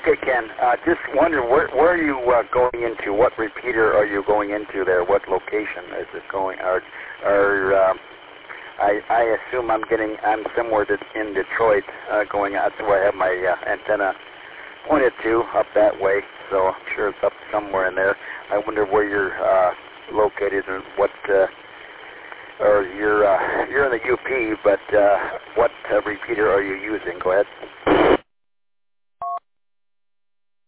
Okay, Ken. Just wondering, where are you going into? What repeater are you going into there? What location is it going? I assume I'm somewhere in Detroit going out, so I have my antenna pointed to up that way. So I'm sure it's up somewhere in there. I wonder where you're located and what. Or you're in the UP, but what repeater are you using? Go ahead.